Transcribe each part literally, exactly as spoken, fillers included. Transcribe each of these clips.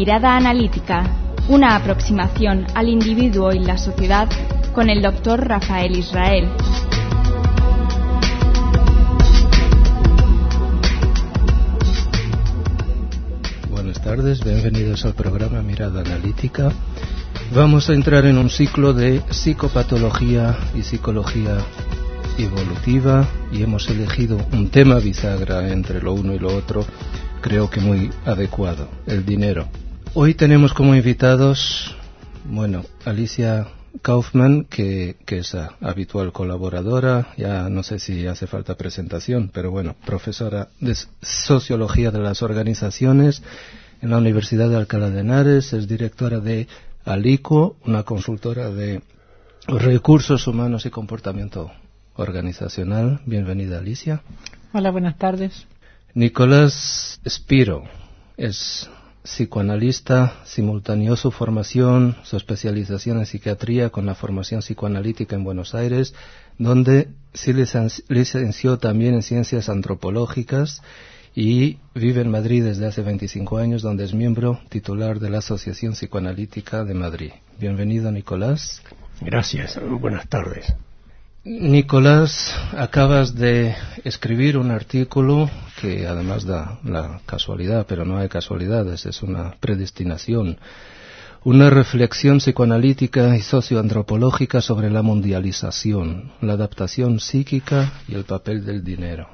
Mirada Analítica, una aproximación al individuo y la sociedad con el doctor Rafael Israel. Buenas tardes, bienvenidos al programa Mirada Analítica. Vamos a entrar en un ciclo de psicopatología y psicología evolutiva y hemos elegido un tema bisagra entre lo uno y lo otro, creo que muy adecuado, el dinero. Hoy tenemos como invitados, bueno, Alicia Kaufman, que, que es a, habitual colaboradora, ya no sé si hace falta presentación, pero bueno, profesora de Sociología de las Organizaciones en la Universidad de Alcalá de Henares, es directora de Alico, una consultora de recursos humanos y comportamiento organizacional. Bienvenida, Alicia. Hola, buenas tardes. Nicolás Spiro es psicoanalista, simultaneó su formación, su especialización en psiquiatría con la formación psicoanalítica en Buenos Aires, donde se licenció también en ciencias antropológicas y vive en Madrid desde hace veinticinco años, donde es miembro titular de la Asociación Psicoanalítica de Madrid. Bienvenido, Nicolás. Gracias, buenas tardes. Nicolás, acabas de escribir un artículo que además da la casualidad, pero no hay casualidades, es una predestinación. Una reflexión psicoanalítica y socioantropológica sobre la mundialización, la adaptación psíquica y el papel del dinero.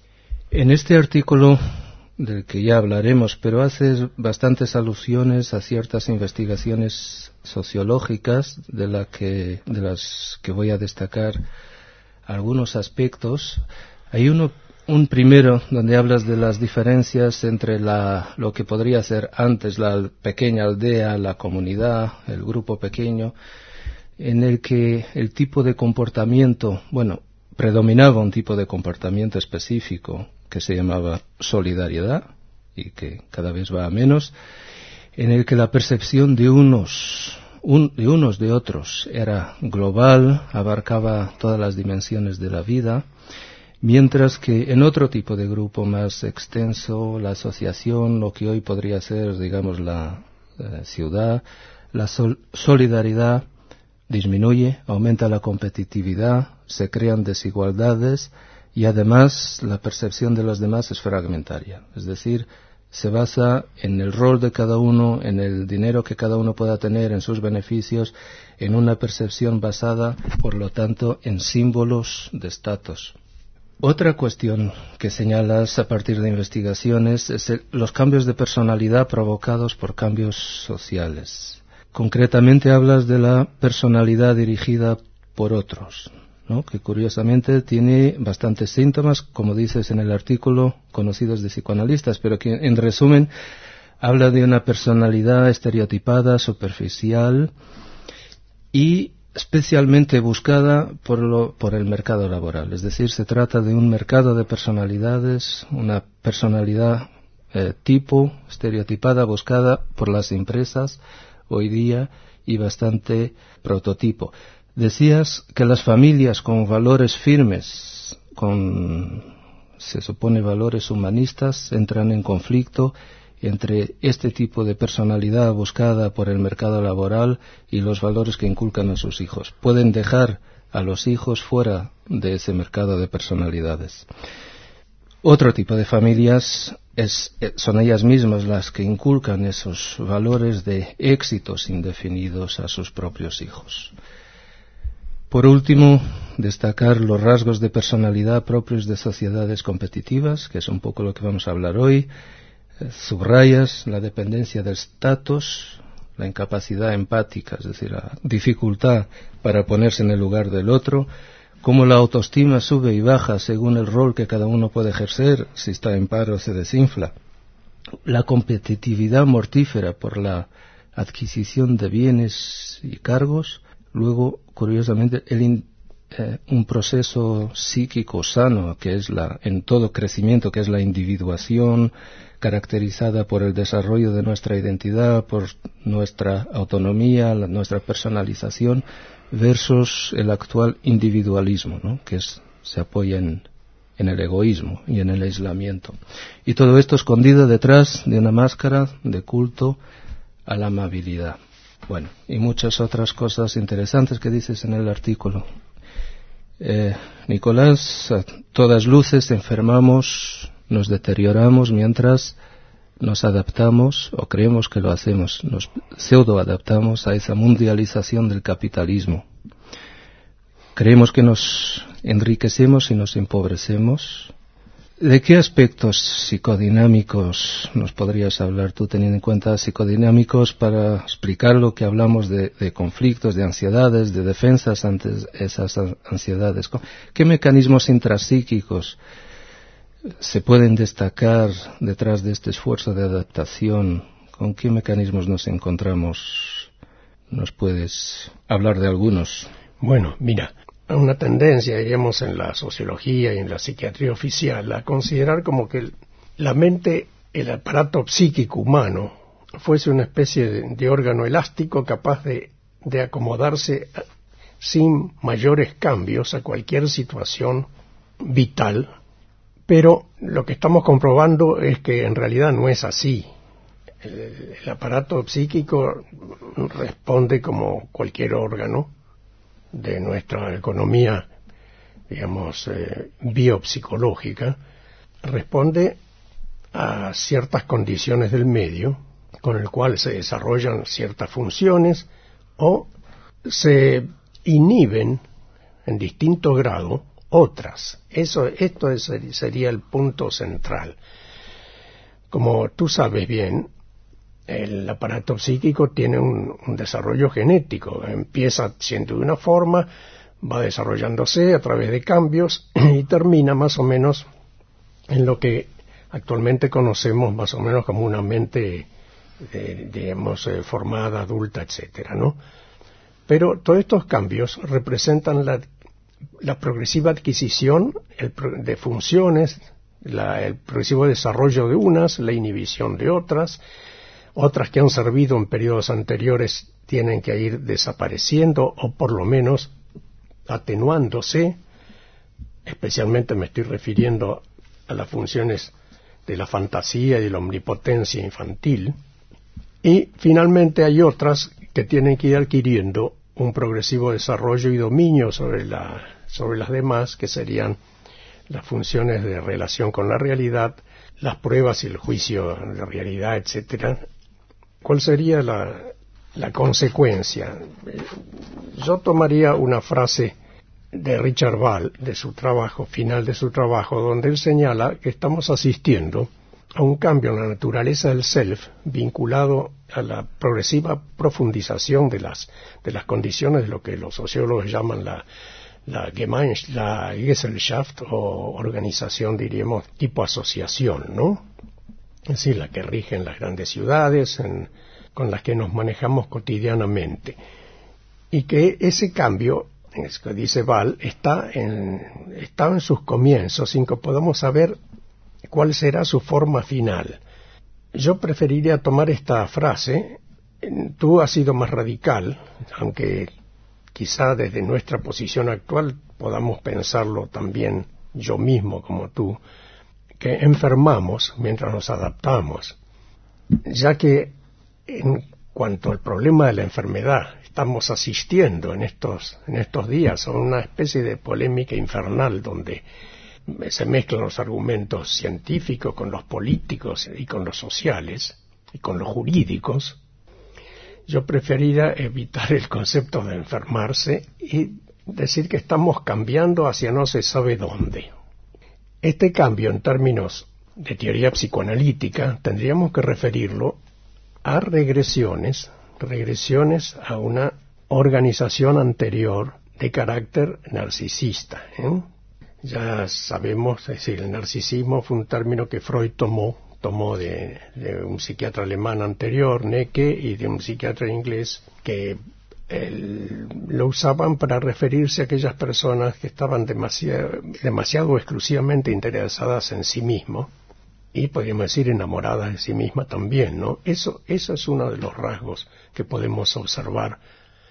En este artículo, del que ya hablaremos, pero haces bastantes alusiones a ciertas investigaciones sociológicas de, la que, de las que voy a destacar algunos aspectos. Hay uno, un primero donde hablas de las diferencias entre la, lo que podría ser antes la pequeña aldea, la comunidad, el grupo pequeño, en el que el tipo de comportamiento, bueno, predominaba un tipo de comportamiento específico que se llamaba solidaridad y que cada vez va a menos, en el que la percepción de unos, un, de unos de otros era global, abarcaba todas las dimensiones de la vida, mientras que en otro tipo de grupo más extenso, la asociación, lo que hoy podría ser, digamos, la eh, ciudad, la sol, solidaridad disminuye, aumenta la competitividad, se crean desigualdades y además la percepción de los demás es fragmentaria, es decir, se basa en el rol de cada uno, en el dinero que cada uno pueda tener, en sus beneficios, en una percepción basada, por lo tanto, en símbolos de estatus. Otra cuestión que señalas a partir de investigaciones es el, los cambios de personalidad provocados por cambios sociales. Concretamente hablas de la personalidad dirigida por otros, ¿no? Que curiosamente tiene bastantes síntomas, como dices en el artículo, conocidos de psicoanalistas, pero que en resumen habla de una personalidad estereotipada, superficial y especialmente buscada por, lo, por el mercado laboral. Es decir, se trata de un mercado de personalidades, una personalidad eh, tipo, estereotipada, buscada por las empresas hoy día y bastante prototipo. Decías que las familias con valores firmes, con, se supone, valores humanistas, entran en conflicto entre este tipo de personalidad buscada por el mercado laboral y los valores que inculcan a sus hijos. Pueden dejar a los hijos fuera de ese mercado de personalidades. Otro tipo de familias es, son ellas mismas las que inculcan esos valores de éxitos indefinidos a sus propios hijos. Por último, destacar los rasgos de personalidad propios de sociedades competitivas, que es un poco lo que vamos a hablar hoy. Subrayas la dependencia del estatus, la incapacidad empática, es decir, la dificultad para ponerse en el lugar del otro, cómo la autoestima sube y baja según el rol que cada uno puede ejercer, si está en paro se desinfla. La competitividad mortífera por la adquisición de bienes y cargos. Luego, curiosamente, el in, eh, un proceso psíquico sano, que es la, en todo crecimiento, que es la individuación, caracterizada por el desarrollo de nuestra identidad, por nuestra autonomía, la, nuestra personalización, versus el actual individualismo, ¿no? Que es, se apoya en, en el egoísmo y en el aislamiento. Y todo esto escondido detrás de una máscara de culto a la amabilidad. Bueno, y muchas otras cosas interesantes que dices en el artículo. Eh, Nicolás, a todas luces enfermamos, nos deterioramos mientras nos adaptamos, o creemos que lo hacemos, nos pseudo-adaptamos a esa mundialización del capitalismo. Creemos que nos enriquecemos y nos empobrecemos. ¿De qué aspectos psicodinámicos nos podrías hablar tú, teniendo en cuenta psicodinámicos, para explicar lo que hablamos de, de conflictos, de ansiedades, de defensas ante esas ansiedades? ¿Qué mecanismos intrapsíquicos se pueden destacar detrás de este esfuerzo de adaptación? ¿Con qué mecanismos nos encontramos? ¿Nos puedes hablar de algunos? Bueno, mira, una tendencia, diríamos, en la sociología y en la psiquiatría oficial a considerar como que la mente, el aparato psíquico humano, fuese una especie de, de órgano elástico capaz de, de acomodarse sin mayores cambios a cualquier situación vital. Pero lo que estamos comprobando es que en realidad no es así. El, el aparato psíquico responde como cualquier órgano de nuestra economía, digamos, eh, biopsicológica, responde a ciertas condiciones del medio con el cual se desarrollan ciertas funciones o se inhiben en distinto grado otras. Eso, esto es, sería el punto central. Como tú sabes bien, el aparato psíquico tiene un, un desarrollo genético. Empieza siendo de una forma, va desarrollándose a través de cambios y termina más o menos en lo que actualmente conocemos más o menos como una mente, eh, digamos, eh, formada, adulta, etcétera, ¿no? Pero todos estos cambios representan la, la progresiva adquisición el, de funciones, la, el progresivo desarrollo de unas, la inhibición de otras. Otras que han servido en periodos anteriores tienen que ir desapareciendo o por lo menos atenuándose. Especialmente me estoy refiriendo a las funciones de la fantasía y de la omnipotencia infantil. Y finalmente hay otras que tienen que ir adquiriendo un progresivo desarrollo y dominio sobre, la, sobre las demás, que serían las funciones de relación con la realidad, las pruebas y el juicio de realidad, etcétera. ¿Cuál sería la, la consecuencia? Yo tomaría una frase de Richard Ball, de su trabajo, final de su trabajo, donde él señala que estamos asistiendo a un cambio en la naturaleza del self vinculado a la progresiva profundización de las, de las condiciones de lo que los sociólogos llaman la, la, Gemeinschaft, la Gesellschaft, o organización, diríamos, tipo asociación, ¿no? Es decir, la que rige en las grandes ciudades, en, con las que nos manejamos cotidianamente. Y que ese cambio, es que dice Ball, está en, está en sus comienzos, sin que podamos saber cuál será su forma final. Yo preferiría tomar esta frase. Tú has sido más radical, aunque quizá desde nuestra posición actual podamos pensarlo también yo mismo como tú, que enfermamos mientras nos adaptamos, ya que en cuanto al problema de la enfermedad, estamos asistiendo en estos, en estos días a una especie de polémica infernal donde se mezclan los argumentos científicos con los políticos y con los sociales y con los jurídicos. Yo preferiría evitar el concepto de enfermarse y decir que estamos cambiando hacia no se sabe dónde. Este cambio en términos de teoría psicoanalítica tendríamos que referirlo a regresiones, regresiones a una organización anterior de carácter narcisista, ¿eh? Ya sabemos, es decir, el narcisismo fue un término que Freud tomó, tomó de, de un psiquiatra alemán anterior, Necke, y de un psiquiatra inglés que El, lo usaban para referirse a aquellas personas que estaban demasiado, demasiado exclusivamente interesadas en sí mismos y podríamos decir enamoradas de sí mismas también, ¿no? Eso, eso es uno de los rasgos que podemos observar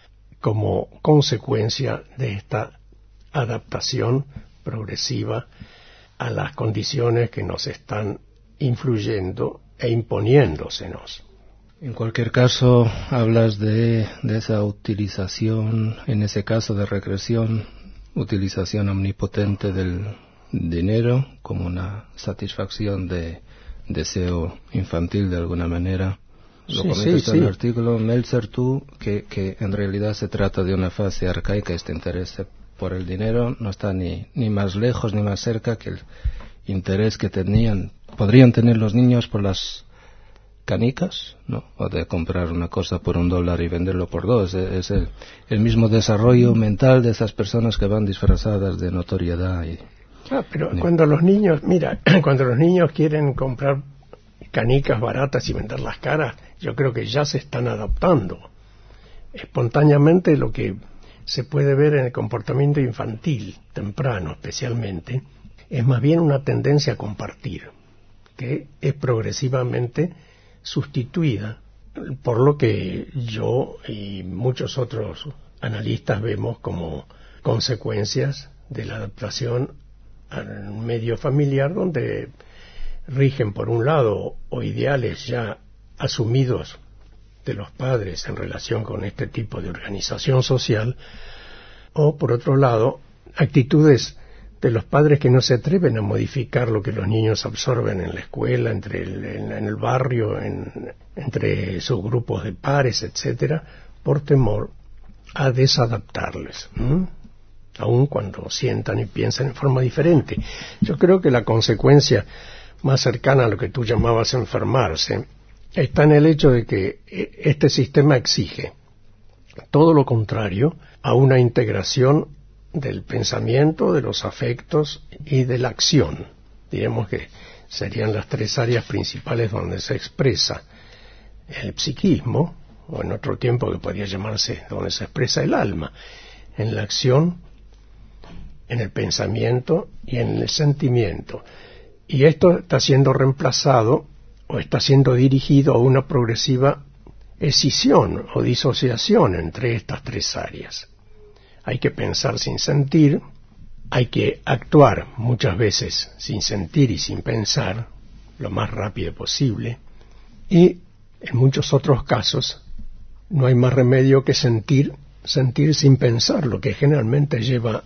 como consecuencia de esta adaptación progresiva a las condiciones que nos están influyendo e imponiéndosenos. En cualquier caso, hablas de, de esa utilización, en ese caso de regresión, utilización omnipotente del dinero como una satisfacción de deseo infantil de alguna manera. Lo sí, comentas sí, en el sí. artículo, Meltzer, tú, que, que en realidad se trata de una fase arcaica. Este interés por el dinero no está ni, ni más lejos ni más cerca que el interés que tenían, podrían tener los niños por las canicas, ¿no? O de comprar una cosa por un dólar y venderlo por dos. Es el, el mismo desarrollo mental de esas personas que van disfrazadas de notoriedad. Y, ah, pero y, cuando los niños, mira, cuando los niños quieren comprar canicas baratas y venderlas caras, yo creo que ya se están adaptando. Espontáneamente lo que se puede ver en el comportamiento infantil, temprano especialmente, es más bien una tendencia a compartir, que es progresivamente sustituida por lo que yo y muchos otros analistas vemos como consecuencias de la adaptación al medio familiar, donde rigen por un lado o ideales ya asumidos de los padres en relación con este tipo de organización social, o por otro lado actitudes de los padres que no se atreven a modificar lo que los niños absorben en la escuela, entre el, en, en el barrio, en, entre sus grupos de pares, etcétera, por temor a desadaptarles, ¿m? aun cuando sientan y piensan en forma diferente. Yo creo que la consecuencia más cercana a lo que tú llamabas enfermarse está en el hecho de que este sistema exige todo lo contrario a una integración del pensamiento, de los afectos y de la acción. Diremos que serían las tres áreas principales donde se expresa el psiquismo, o en otro tiempo que podría llamarse donde se expresa el alma, en la acción, en el pensamiento y en el sentimiento. Y esto está siendo reemplazado o está siendo dirigido a una progresiva escisión o disociación entre estas tres áreas. Hay que pensar sin sentir, hay que actuar muchas veces sin sentir y sin pensar, lo más rápido posible, y en muchos otros casos no hay más remedio que sentir, sentir sin pensar, lo que generalmente lleva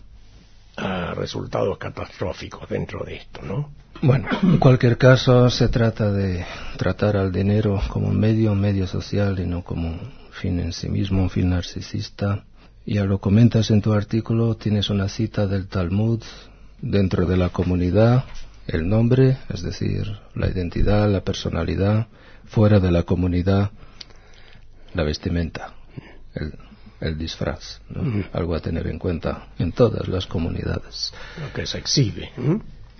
a resultados catastróficos dentro de esto, ¿no? Bueno, en cualquier caso se trata de tratar al dinero como un medio, un medio social y no como un fin en sí mismo, un fin narcisista. Ya lo comentas en tu artículo, tienes una cita del Talmud: dentro de la comunidad, el nombre, es decir, la identidad, la personalidad; fuera de la comunidad, la vestimenta, el, el disfraz, ¿no? Mm. Algo a tener en cuenta en todas las comunidades. Lo que se exhibe. ¿Mm?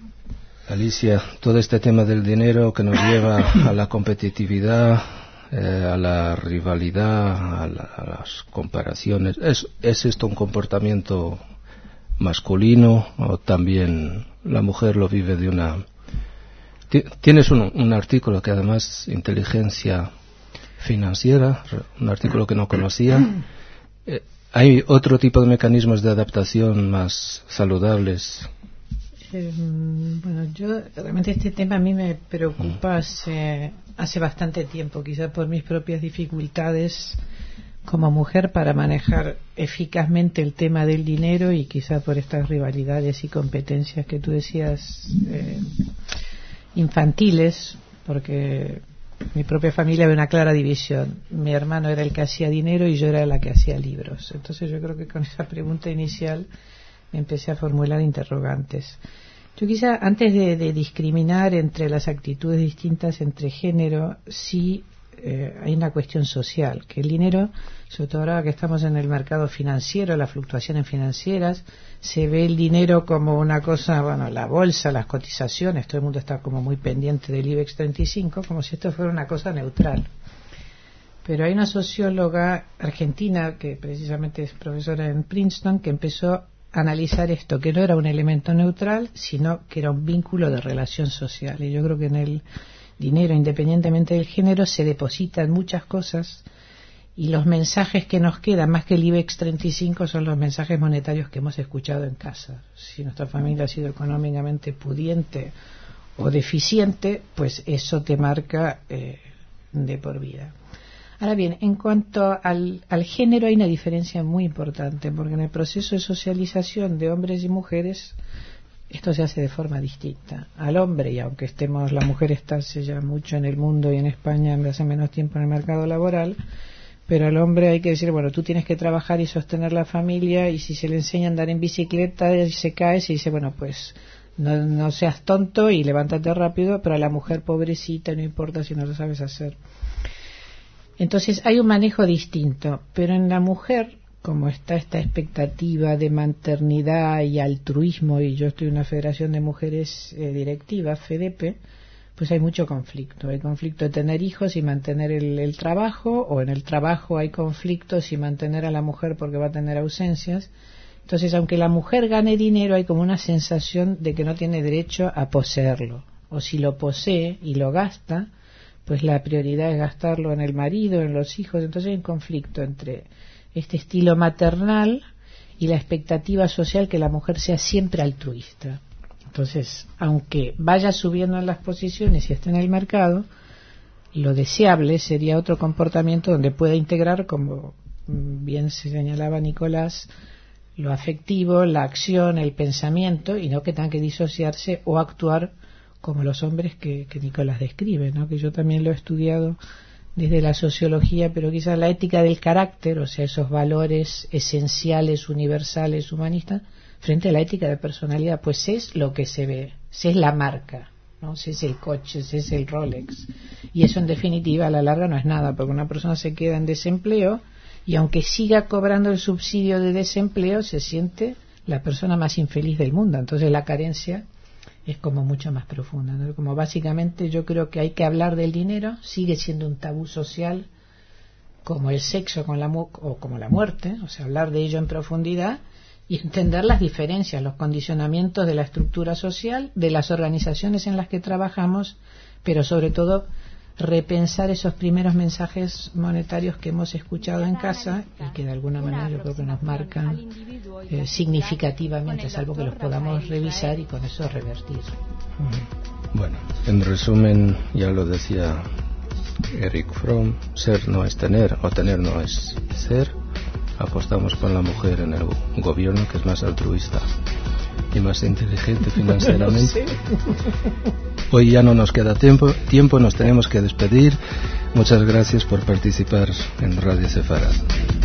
Alicia, todo este tema del dinero que nos lleva a la competitividad, eh, a la rivalidad, a, la, a las comparaciones, ¿es, ¿es esto un comportamiento masculino o también la mujer lo vive de una... Tienes un, un artículo que además, inteligencia financiera, un artículo que no conocía. Eh, ¿Hay otro tipo de mecanismos de adaptación más saludables? Eh, bueno, yo realmente este tema a mí me preocupa hace, hace bastante tiempo, quizás por mis propias dificultades como mujer para manejar eficazmente el tema del dinero y quizás por estas rivalidades y competencias que tú decías eh, infantiles, porque mi propia familia ve una clara división. Mi hermano era el que hacía dinero y yo era la que hacía libros. Entonces yo creo que con esa pregunta inicial me empecé a formular interrogantes. Yo quizá antes de, de discriminar entre las actitudes distintas entre género, sí eh, hay una cuestión social, que el dinero, sobre todo ahora que estamos en el mercado financiero, las fluctuaciones financieras, se ve el dinero como una cosa, bueno, la bolsa, las cotizaciones, todo el mundo está como muy pendiente del IBEX treinta y cinco, como si esto fuera una cosa neutral. Pero hay una socióloga argentina que precisamente es profesora en Princeton que empezó analizar esto, que no era un elemento neutral, sino que era un vínculo de relación social. Y yo creo que en el dinero, independientemente del género, se depositan muchas cosas y los mensajes que nos quedan, más que el IBEX treinta y cinco, son los mensajes monetarios que hemos escuchado en casa. Si nuestra familia ha sido económicamente pudiente o deficiente, pues eso te marca eh, de por vida. Ahora bien, en cuanto al, al género hay una diferencia muy importante, porque en el proceso de socialización de hombres y mujeres esto se hace de forma distinta. Al hombre, y aunque estemos, la mujer está hace ya mucho en el mundo y en España hace menos tiempo en el mercado laboral, pero al hombre hay que decir, bueno, tú tienes que trabajar y sostener la familia, y si se le enseña a andar en bicicleta y se cae, se dice, bueno, pues no, no seas tonto y levántate rápido, pero a la mujer pobrecita no importa si no lo sabes hacer. Entonces hay un manejo distinto, pero en la mujer, como está esta expectativa de maternidad y altruismo, y yo estoy en una federación de mujeres eh, directivas, FEDEPE, pues hay mucho conflicto. Hay conflicto de tener hijos y mantener el, el trabajo, o en el trabajo hay conflictos y mantener a la mujer porque va a tener ausencias. Entonces, aunque la mujer gane dinero, hay como una sensación de que no tiene derecho a poseerlo, o si lo posee y lo gasta, pues la prioridad es gastarlo en el marido, en los hijos. Entonces hay un conflicto entre este estilo maternal y la expectativa social que la mujer sea siempre altruista. Entonces, aunque vaya subiendo en las posiciones y esté en el mercado, lo deseable sería otro comportamiento donde pueda integrar, como bien se señalaba Nicolás, lo afectivo, la acción, el pensamiento, y no que tenga que disociarse o actuar como los hombres que, que Nicolás describe, ¿no? Que yo también lo he estudiado desde la sociología, pero quizás la ética del carácter, o sea, esos valores esenciales, universales, humanistas, frente a la ética de personalidad, pues es lo que se ve, es la marca, ¿no? Es el coche, es el Rolex, y eso en definitiva a la larga no es nada, porque una persona se queda en desempleo y aunque siga cobrando el subsidio de desempleo se siente la persona más infeliz del mundo. Entonces la carencia es como mucho más profunda, ¿no? Como básicamente yo creo que hay que hablar del dinero, sigue siendo un tabú social como el sexo con la mu- o como la muerte, o sea, hablar de ello en profundidad y entender las diferencias, los condicionamientos de la estructura social, de las organizaciones en las que trabajamos, pero sobre todo repensar esos primeros mensajes monetarios que hemos escuchado en casa y que de alguna manera yo creo que nos marcan eh, significativamente, salvo que los podamos revisar y con eso revertir. Bueno, en resumen, ya lo decía Erich Fromm, ser no es tener, o tener no es ser. Apostamos por la mujer en el gobierno, que es más altruista y más inteligente financieramente. Hoy ya no nos queda tiempo, tiempo, nos tenemos que despedir. Muchas gracias por participar en Radio Sefarad.